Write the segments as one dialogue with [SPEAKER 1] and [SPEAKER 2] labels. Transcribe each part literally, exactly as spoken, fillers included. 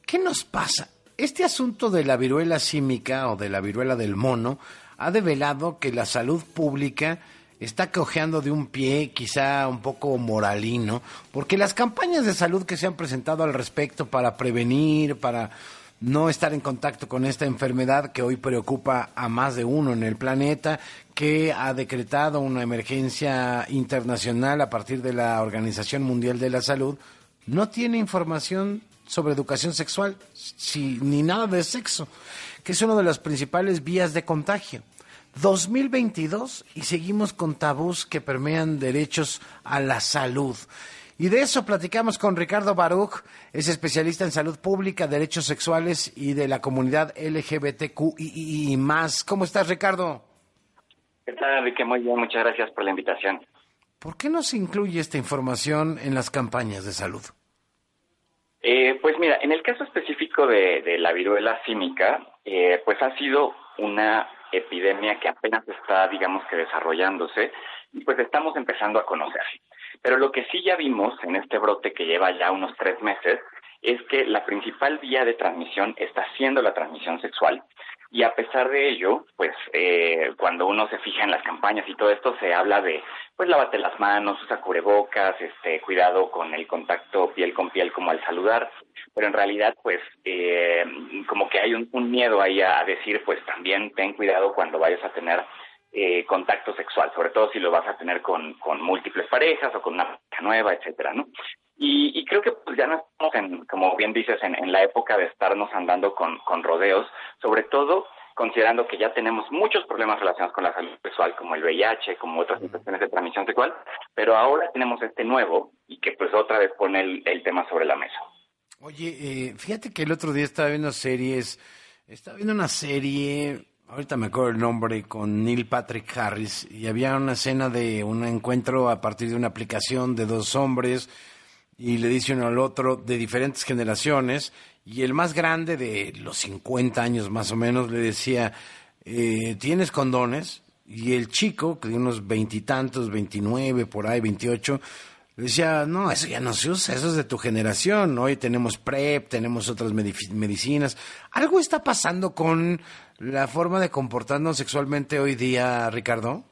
[SPEAKER 1] ¿Qué nos pasa? Este asunto de la viruela símica o de la viruela del mono ha develado que la salud pública está cojeando de un pie, quizá un poco moralino, porque las campañas de salud que se han presentado al respecto para prevenir, para no estar en contacto con esta enfermedad que hoy preocupa a más de uno en el planeta, que ha decretado una emergencia internacional a partir de la Organización Mundial de la Salud, no tiene información sobre educación sexual, si, ni nada de sexo, que es una de las principales vías de contagio. dos mil veintidós y seguimos con tabús que permean derechos a la salud. Y de eso platicamos con Ricardo Baruch, es especialista en salud pública, derechos sexuales y de la comunidad L G B T Q I y más. ¿Cómo estás, Ricardo?
[SPEAKER 2] ¿Qué tal, Enrique? Muy bien, muchas gracias por la invitación.
[SPEAKER 1] ¿Por qué no se incluye esta información en las campañas de salud?
[SPEAKER 2] Eh, pues mira, en el caso específico de, de la viruela símica, eh, pues ha sido una epidemia que apenas está, digamos que desarrollándose, y pues estamos empezando a conocer. Pero lo que sí ya vimos en este brote que lleva ya unos tres meses es que la principal vía de transmisión está siendo la transmisión sexual, y a pesar de ello, pues eh, cuando uno se fija en las campañas y todo esto, se habla de, pues lávate las manos, usa cubrebocas, este, cuidado con el contacto piel con piel como al saludar, pero en realidad pues eh, como que hay un, un miedo ahí a, a decir, pues también ten cuidado cuando vayas a tener eh, contacto sexual, sobre todo si lo vas a tener con, con múltiples parejas o con una pareja nueva, etcétera, ¿no? Y, y creo que pues ya no estamos, en, como bien dices, en, en la época de estarnos andando con, con rodeos, sobre todo considerando que ya tenemos muchos problemas relacionados con la salud sexual, como el V I H, como otras infecciones de transmisión sexual, pero ahora tenemos este nuevo y que pues otra vez pone el, el tema sobre la mesa.
[SPEAKER 1] Oye, eh, fíjate que el otro día estaba viendo series, estaba viendo una serie, ahorita me acuerdo el nombre, con Neil Patrick Harris, y había una escena de un encuentro a partir de una aplicación de dos hombres, y le dice uno al otro de diferentes generaciones, y el más grande de los cincuenta años más o menos le decía, eh, ¿tienes condones? Y el chico, que de unos veintitantos, veintinueve, por ahí, veintiocho, le decía, no, eso ya no se usa, eso es de tu generación, hoy tenemos PrEP, tenemos otras medic- medicinas. ¿Algo está pasando con la forma de comportarnos sexualmente hoy día, Ricardo?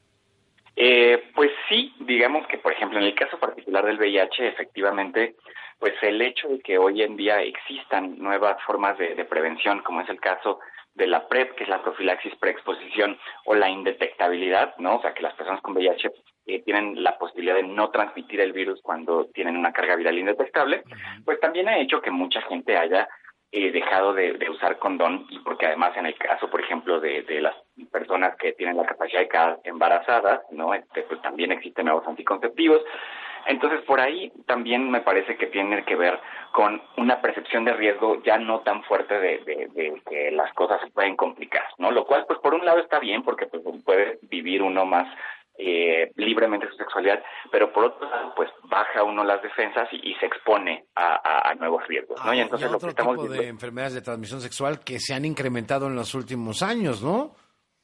[SPEAKER 2] Eh, pues sí, digamos que, por ejemplo, en el caso particular del V I H, efectivamente, pues el hecho de que hoy en día existan nuevas formas de, de prevención, como es el caso de la PrEP, que es la profilaxis preexposición, o la indetectabilidad, ¿no? O sea, que las personas con V I H eh, tienen la posibilidad de no transmitir el virus cuando tienen una carga viral indetectable, pues también ha hecho que mucha gente haya eh, dejado de, de usar condón, y porque además en el caso, por ejemplo, de, de las personas que tienen la capacidad de quedar embarazadas, ¿no? Este, pues también existen nuevos anticonceptivos. Entonces, por ahí también me parece que tiene que ver con una percepción de riesgo ya no tan fuerte de, de, de que las cosas se pueden complicar, ¿no? Lo cual, pues, por un lado está bien, porque pues puede vivir uno más eh, libremente su sexualidad, pero por otro lado, pues, baja uno las defensas y, y se expone a, a, a nuevos riesgos, ¿no?
[SPEAKER 1] Ah,
[SPEAKER 2] Y entonces
[SPEAKER 1] y
[SPEAKER 2] lo que
[SPEAKER 1] otro
[SPEAKER 2] estamos
[SPEAKER 1] tipo
[SPEAKER 2] viendo...
[SPEAKER 1] de enfermedades de transmisión sexual que se han incrementado en los últimos años, ¿no?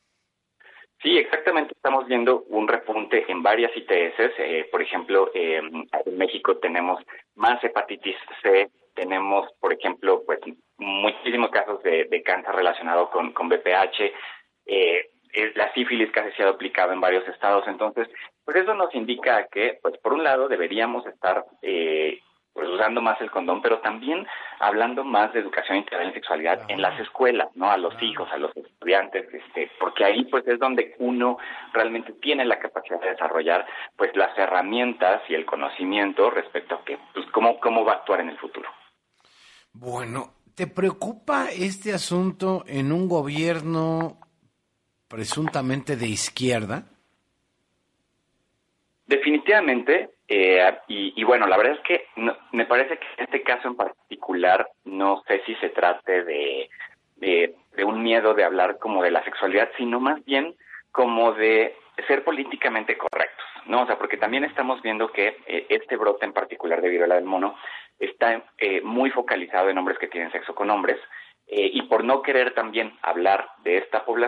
[SPEAKER 2] Sí, exactamente. Estamos viendo un repunte en varias I T S. Eh, por ejemplo, eh, en México tenemos más hepatitis C, tenemos, por ejemplo, pues muchísimos casos de, de cáncer relacionado con, con V P H. Eh, es la sífilis que ha sido aplicada en varios estados. Entonces, pues eso nos indica que, pues por un lado, deberíamos estar eh, pues usando más el condón, pero también hablando más de educación integral en sexualidad
[SPEAKER 1] Claro,
[SPEAKER 2] en las escuelas, ¿no? A los
[SPEAKER 1] claro.
[SPEAKER 2] hijos, a los estudiantes, este, porque ahí pues es donde uno realmente tiene la capacidad de desarrollar pues las herramientas y el conocimiento respecto a que, pues cómo, cómo va a actuar en el futuro.
[SPEAKER 1] Bueno, ¿te preocupa este asunto en un gobierno presuntamente de izquierda?
[SPEAKER 2] Definitivamente, eh, y, y bueno, la verdad es que no, me parece que en este caso en particular no sé si se trate de, de, de un miedo de hablar como de la sexualidad, sino más bien como de ser políticamente correctos, ¿no? O sea, porque también estamos viendo que eh, este brote en particular de viruela del mono está eh, muy focalizado en hombres que tienen sexo con hombres, eh, y por no querer también hablar de esta población,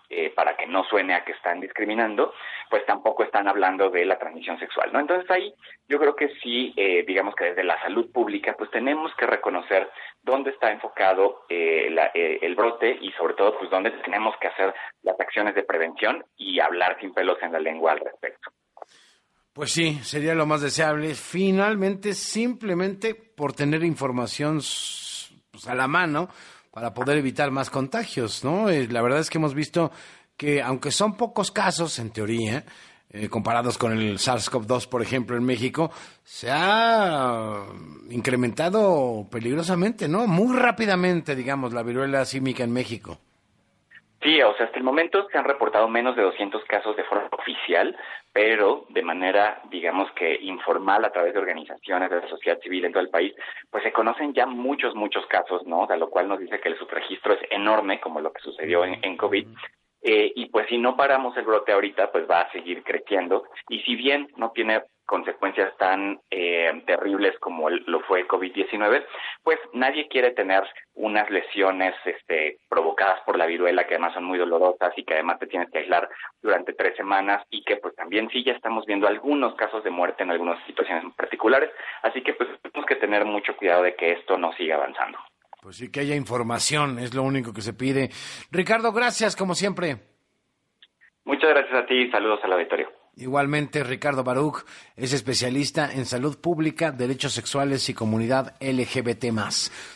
[SPEAKER 2] eh, para que no suene a que están discriminando, pues tampoco están hablando de la transmisión sexual, ¿no? Entonces ahí yo creo que sí, eh, digamos que desde la salud pública, pues tenemos que reconocer dónde está enfocado eh, la, eh, el brote y sobre todo, pues dónde tenemos que hacer las acciones de prevención y hablar sin pelos en la lengua al respecto.
[SPEAKER 1] Pues sí, sería lo más deseable. Finalmente, simplemente por tener información pues, a la mano para poder evitar más contagios, ¿no? Eh, la verdad es que hemos visto que, aunque son pocos casos, en teoría, eh, comparados con el SARS-CoV dos, por ejemplo, en México, se ha incrementado peligrosamente, ¿no? Muy rápidamente, digamos, la viruela símica en México.
[SPEAKER 2] Sí, o sea, hasta el momento se han reportado menos de doscientos casos de forma oficial, pero de manera, digamos que informal, a través de organizaciones de la sociedad civil en todo el país, pues se conocen ya muchos, muchos casos, ¿no? De lo cual nos dice que el subregistro es enorme, como lo que sucedió en, en COVID. Eh, y pues si no paramos el brote ahorita, pues va a seguir creciendo. Y si bien no tiene consecuencias tan eh, terribles como el, lo fue el COVID diecinueve, pues nadie quiere tener unas lesiones este, provocadas por la viruela, que además son muy dolorosas y que además te tienes que aislar durante tres semanas y que pues también sí ya estamos viendo algunos casos de muerte en algunas situaciones particulares, así que pues tenemos que tener mucho cuidado de que esto no siga avanzando.
[SPEAKER 1] Pues sí, que haya información, es lo único que se pide. Ricardo, gracias, como siempre.
[SPEAKER 2] Muchas gracias a ti y saludos al auditorio.
[SPEAKER 1] Igualmente, Ricardo Baruch es especialista en salud pública, derechos sexuales y comunidad L G B T más.